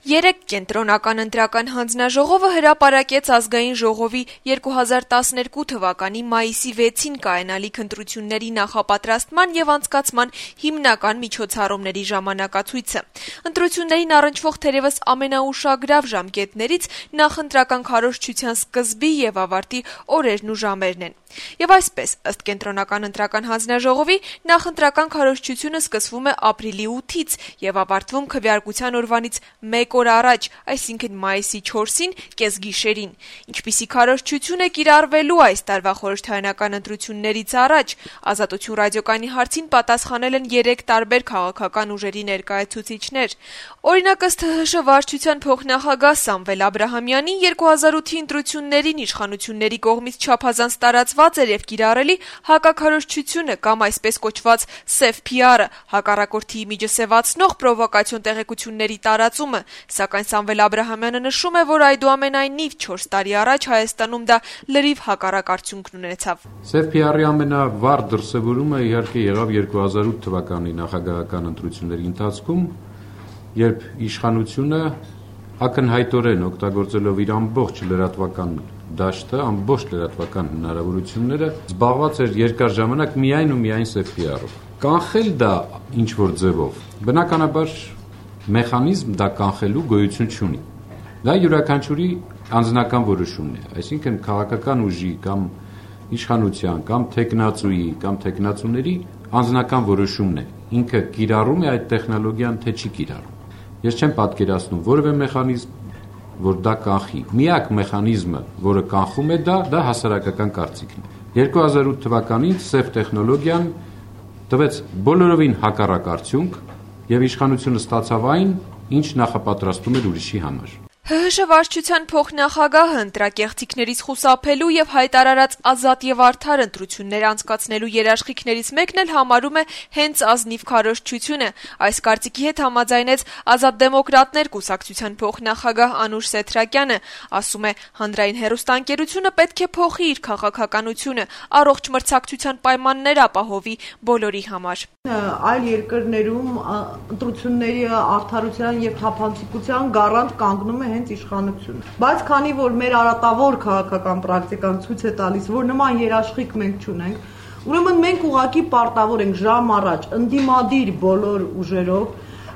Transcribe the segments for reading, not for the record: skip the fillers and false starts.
Երեկ կենտրոնական ընտրական հանձնաժողովը հրապարակեց ազգային ժողովի 2012 թվականի մայիսի 6-ին կայանալիք ընտրությունների նախապատրաստման եւ անցկացման հիմնական միջոցառումների ժամանակացույցը։ Ընտրություններին առնչվող թերևս ամենաուշագրավ ժամկետներից նախընտրական քարոզչության սկզբի եւ ավարտի օրերն ու ժամերն են։ Եվ այսպես, ըստ կենտրոնական ընտրական հանձնաժողովի, նախընտրական քարոզչությունը սկսվում է ապրիլի 8-ից եւ ավարտվում քվեարկության օրվանից 1 օր առաջ, այսինքն մայիսի 4-ին կեսգիշերին։ Ինչպիսի քարոզչություն է կիրառվելու այս տարվա խորհրդարանական ընտրություններից առաջ, Ազատություն ռադիոկայանի հարցին պատասխանել են 3 տարբեր քաղաքական ուժերի ներկայացուցիչներ։ Օրինակ, ըստ ՀՀՇ վարչության փոխնախագահ Սամվել Աբրահամյանի 2008-ի ընտրություններին իշխանությունների կողմից չափազանց տարածված էր եւ կիրառելի հակաքարոզչությունը կամ այսպես կոչված սև PR-ը, հակառակորդի իմիջը սևացնող պրովոկացիոն տեղեկությունների տարածումը, սակայն Սամվել Աբրահամյանը նշում է, որ այդուամենայնիվ 4 տարի առաջ Հայաստանում դա լրիվ հակառակ արդյունքն ունեցավ։ Սև PR-ի ամենավառ դրսևորումը իհարկե եղավ 2008 թվականի նախագահական ընտրությունների ընթացքում, երբ իշխանությունը ակնհայտորեն օգտագործելով իր ամբողջ լրատվական դաշտը, ամբողջ լրատվական հնարավորությունները զբաղված էր երկար ժամանակ միայն ու միայն սև PR-ով։ Կանխել դա ինչ-որ ձևով, բնականաբար մեխանիզմ դա կանխելու գոյություն չունի։ Դա յուրաքանչյուրի անձնական որոշումն է, այսինքն քաղաքական ուժի կամ իշխանության կամ տեխնացուի կամ տեխնացուների անձնական որոշումն է։ Ինքը կիրառում է այդ տեխնոլոգիան, թե չի կիրառում։ Ես չեմ պատկերացնում որևէ մեխանիզմ, որ դա կանխի։ Միակ մեխանիզմը, որը կանխում է դա հասարակական կարծիքն է։ 2008 թվականին սև տեխնոլոգիան տվեց բոլորովին հակառակ արդյունք եւ իշխանությունը ստացավ այն, ինչ նախապատրաստում էր ուրիշի համար։ ՀՀՇ վարչության փոխնախագահը ընտրակեղծիքներից խուսափելու եւ հայտարարած ազատ եւ արդար ընտրություններ անցկացնելու երաշխիքներից մեկն էլ համարում է հենց ազնիվ քարոզչությունը։ Այս կարծիքի հետ համաձայնեց Ազատ դեմոկրատներ կուսակցության փոխնախագահ Անուշ Սեթրակյանը, ասում է, հանրային հեռուստաընկերությունը պետք է փոխի իր քաղաքականությունը, առողջ մրցակցության պայմաններ ապահովի բոլորի համար։ Այլ երկրներում ընտրությունների արդարության եւ թափանցիկության գարանտ կանգնում է հենց իշխանությունը։ Բայց քանի որ մեր արատավոր քաղաքական պրակտիկան ցույց է տալիս, որ նման երաշխիք մենք չունենք, ուրեմն մենք ուղղակի պարտավոր ենք ժամ առաջ ընդդիմադիր բոլոր ուժերով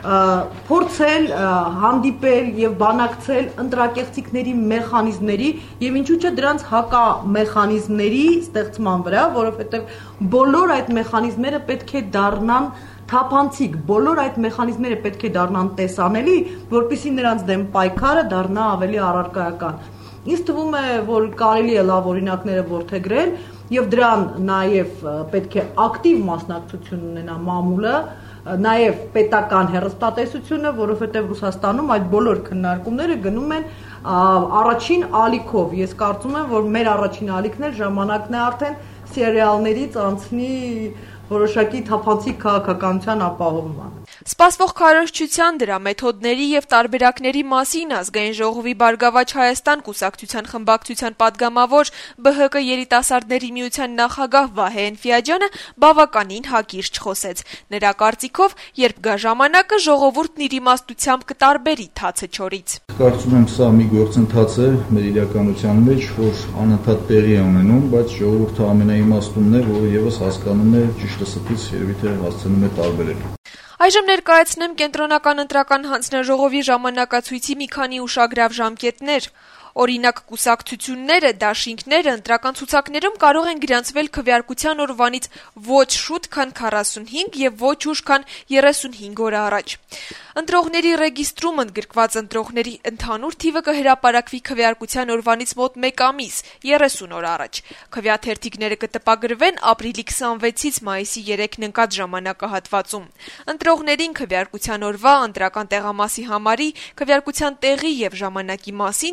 փորձել հանդիպել եւ բանակցել ընտրակեղծիքների մեխանիզմների եւ ինչու՞ չէ դրանց հակամեխանիզմների ստեղծման վրա, որովհետեւ բոլոր այդ մեխանիզմները պետք է դառնան թափանցիկ, բոլոր այդ մեխանիզմները պետք է դառնան տեսանելի, որպեսզի նրանց դեմ պայքարը դառնա ավելի առարկայական։ Ինձ թվում է, որ կարելի է լավ օրինակները որդեգրել եւ դրան նաեւ պետք է ակտիվ մասնակցություն ունենա մամուլը, նաեւ պետական հեռուստատեսությունը, որովհետեւ Ռուսաստանում այդ բոլոր քննարկումները գնում են առաջին ալիքով։ Ես կարծում եմ, որ մեր առաջին ալիքն է ժամանակն է արդեն սերիալներից անցնի որոշակի թափանցիկ քաղաքականության ապահովման։ Սպասվող քարոզչության, դրա մեթոդների եւ տարբերակների մասին ազգային ժողովի Բարգավաճ Հայաստան կուսակցության խմբակցության падգամավոր ԲՀԿ երիտասարդների միության նախագահ Վահե Էնֆիաջյանը բավականին հակիրճ խոսեց։ Նրա կարծիքով, երբ գա ժամանակը, ժողովուրդն իր իմաստությամբ կտարբերի թացը չորից։ Կարծում եմ, սա մի գործընթաց է մեր իրականության մեջ, որ անընդհատ տեղի է ունենում, բայց ժողովուրդը ամենաիմաստունն է, որը եւս հասկանում է ճիշտը սխալից երևի թե հասցնում է տարբերել։ Այժմ ներկայացնեմ կենտրոնական ընտրական հանձնաժողովի ժամանակացույցի մի քանի ուշագրավ ժամկետներ։ Օրինակ, կուսակցությունները, դաշինքները ընտրական ցուցակներում կարող են գրանցվել քվեարկության օրվանից ոչ շուտ, քան 45 եւ ոչ ուշ, քան 35 օր առաջ։ Ընտրողների ռեգիստրում ընդգրկված ընտրողների ընդհանուր թիվը կհրապարակվի քվեարկության օրվանից մոտ 1 ամիս, 30 օր առաջ։ Քվեաթերթիկները կտպագրվեն ապրիլի 26-ից մայիսի 3-ն ընկած ժամանակահատվածում։ Ընտրողներին քվեարկության օրվա, ընտրական տեղամասի համարի, քվեարկության տեղի եւ ժամանակի մասին ծանուցակի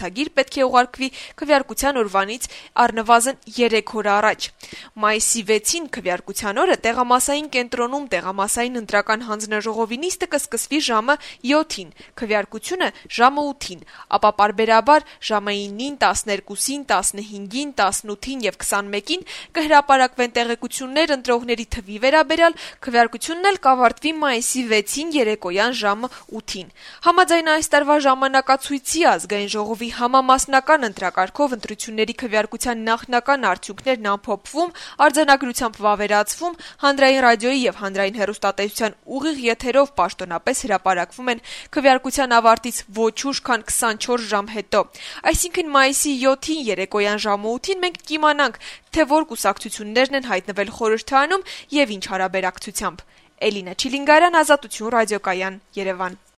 ցուցագիր պետք է ուղարկվի քվեարկության օրվանից առնվազն 3 օր առաջ։ Մայիսի 6-ին քվեարկության օրը տեղամասային կենտրոնում տեղամասային ընտրական հանձնաժողովի նիստը կսկսվի ժամը 7-ին, քվեարկությունը ժամը 8-ին, ապա պարբերաբար ժամը 9-ին, 12-ին, 15-ին, 18-ին եւ 21-ին կհրապարակվեն տեղեկություններ ընտրողների թվի վերաբերյալ, քվեարկությունն էլ կավարտվի մայիսի 6-ին երեկոյան ժամը 8-ին։ Համաձայն այս տարվա ժամանակացույցի ազգային ժողովի համամասնական ընտրակարգով ընտրությունների քվեարկության նախնական արդյունքներն ամփոփվում, արձանագրությամբ վավերացվում, հանրային ռադիոյի եւ հանրային հեռուստատեսության ուղիղ եթերով պաշտոնապես հրապարակվում են քվեարկության ավարտից ոչ ուշ, քան 24 ժամ հետո։ Այսինքն մայիսի 7-ին երեկոյան ժամը 8-ին մենք կիմանանք, թե որ կուսակցություններն են հայտնվել խորհրդարանում եւ ինչ հարաբերակցությամբ։ Էլինա Չիլինգարյան, Ազատություն ռադիոկայան, Երևան։